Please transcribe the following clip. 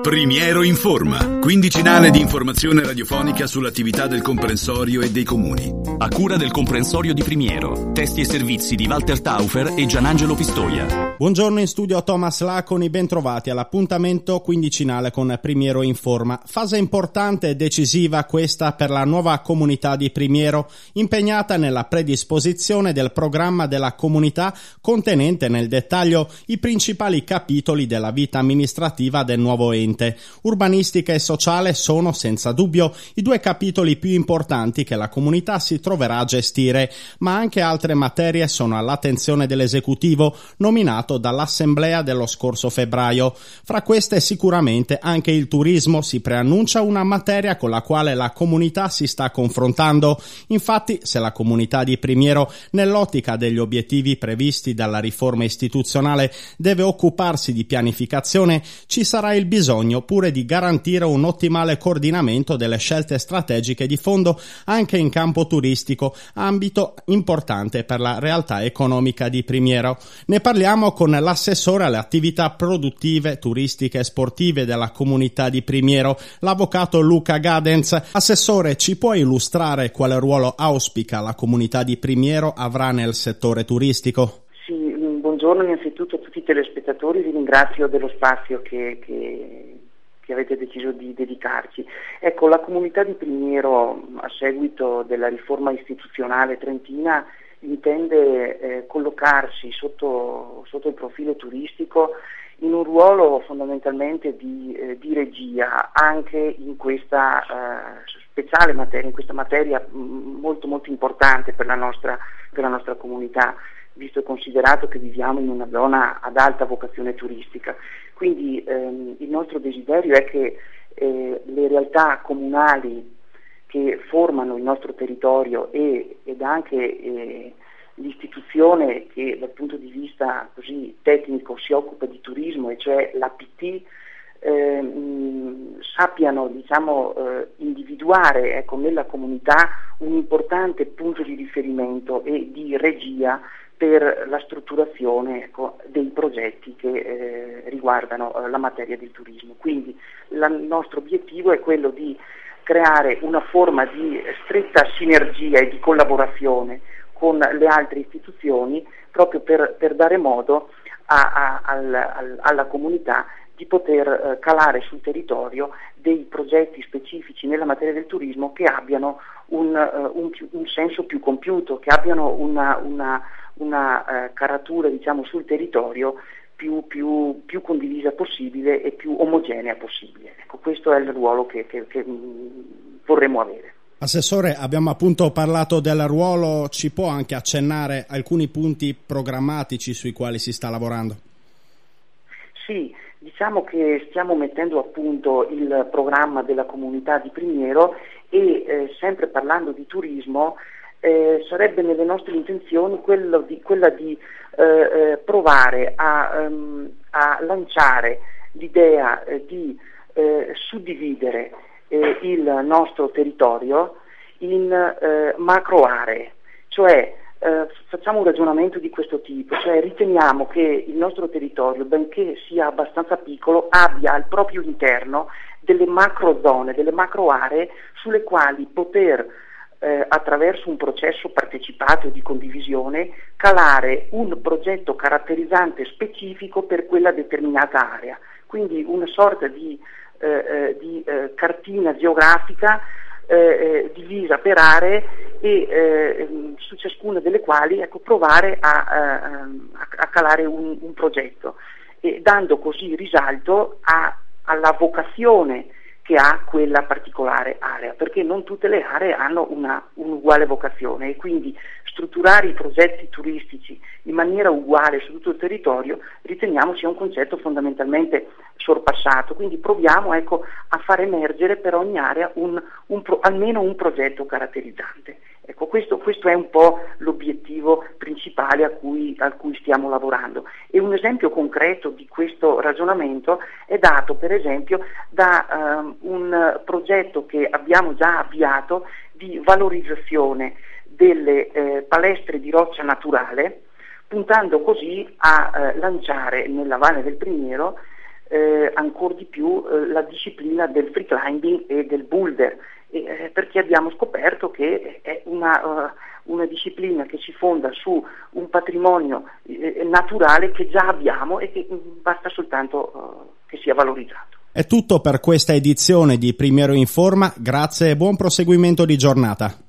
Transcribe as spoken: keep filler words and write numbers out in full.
Primiero Informa, quindicinale di informazione radiofonica sull'attività del comprensorio e dei comuni. A cura del comprensorio di Primiero, testi e servizi di Walter Taufer e Gianangelo Pistoia. Buongiorno, in studio Thomas Laconi, bentrovati all'appuntamento quindicinale con Primiero Informa. Fase importante e decisiva questa per la nuova comunità di Primiero, impegnata nella predisposizione del programma della comunità contenente nel dettaglio i principali capitoli della vita amministrativa del nuovo ente. Urbanistica e sociale sono senza dubbio i due capitoli più importanti che la comunità si troverà a gestire, ma anche altre materie sono all'attenzione dell'esecutivo nominato dall'assemblea dello scorso febbraio. Fra queste sicuramente anche il turismo si preannuncia una materia con la quale la comunità si sta confrontando. Infatti, se la comunità di Primiero, nell'ottica degli obiettivi previsti dalla riforma istituzionale, deve occuparsi di pianificazione, ci sarà il bisogno pure di garantire un ottimale coordinamento delle scelte strategiche di fondo anche in campo turistico, ambito importante per la realtà economica di Primiero. Ne parliamo con l'assessore alle attività produttive, turistiche e sportive della comunità di Primiero, l'avvocato Luca Gadens. Assessore, ci può illustrare quale ruolo auspica la comunità di Primiero avrà nel settore turistico? Sì, buongiorno innanzitutto a tutti i telespettatori, vi ringrazio dello spazio che, che, che avete deciso di dedicarci. Ecco, la comunità di Primiero, a seguito della riforma istituzionale trentina, intende eh, collocarsi sotto, sotto il profilo turistico in un ruolo fondamentalmente di, eh, di regia anche in questa eh, speciale materia, in questa materia mh, molto molto importante per la nostra, per la nostra comunità, visto e considerato che viviamo in una zona ad alta vocazione turistica. Quindi ehm, il nostro desiderio è che eh, le realtà comunali che formano il nostro territorio e, ed anche eh, l'istituzione che dal punto di vista così tecnico si occupa di turismo, e cioè l'A P T, eh, mh, sappiano diciamo, eh, individuare ecco, nella comunità un importante punto di riferimento e di regia per la strutturazione ecco, dei progetti che eh, riguardano eh, la materia del turismo. Quindi la, il nostro obiettivo è quello di creare una forma di stretta sinergia e di collaborazione con le altre istituzioni proprio per, per dare modo a, a, al, al, alla comunità di poter eh, calare sul territorio dei progetti specifici nella materia del turismo che abbiano un, uh, un, più, un senso più compiuto, che abbiano una, una, una uh, caratura diciamo, sul territorio più, più, più condivisa possibile e più omogenea possibile. Ecco, questo è il ruolo che, che, che mh, vorremmo avere. Assessore, abbiamo appunto parlato del ruolo, ci può anche accennare alcuni punti programmatici sui quali si sta lavorando? Sì, diciamo che stiamo mettendo a punto il programma della comunità di Primiero e eh, sempre parlando di turismo eh, sarebbe nelle nostre intenzioni quello di, quella di eh, eh, provare a, um, a lanciare l'idea eh, di eh, suddividere eh, il nostro territorio in eh, macro aree, cioè Eh, facciamo un ragionamento di questo tipo, cioè riteniamo che il nostro territorio, benché sia abbastanza piccolo, abbia al proprio interno delle macro zone, delle macro aree sulle quali poter eh, attraverso un processo partecipato di condivisione calare un progetto caratterizzante specifico per quella determinata area, quindi una sorta di, eh, eh, di eh, cartina geografica Eh, divisa per aree e eh, su ciascuna delle quali ecco, provare a, a, a calare un, un progetto, e dando così risalto a, alla vocazione che ha quella particolare area, perché non tutte le aree hanno una un'uguale vocazione, e quindi strutturare i progetti turistici in maniera uguale su tutto il territorio riteniamo sia un concetto fondamentalmente sorpassato. Quindi proviamo ecco, a far emergere per ogni area un, un pro, almeno un progetto caratterizzante. Ecco, questo, questo è un po' l'obiettivo principale a cui, a cui stiamo lavorando, e un esempio concreto di questo ragionamento è dato per esempio da um, un progetto che abbiamo già avviato di valorizzazione delle eh, palestre di roccia naturale, puntando così a eh, lanciare nella Valle del Primiero eh, ancora di più eh, la disciplina del free climbing e del boulder, eh, perché abbiamo scoperto che è una, uh, una disciplina che si fonda su un patrimonio eh, naturale che già abbiamo e che mh, basta soltanto uh, che sia valorizzato. È tutto per questa edizione di Primiero in Forma, grazie e buon proseguimento di giornata.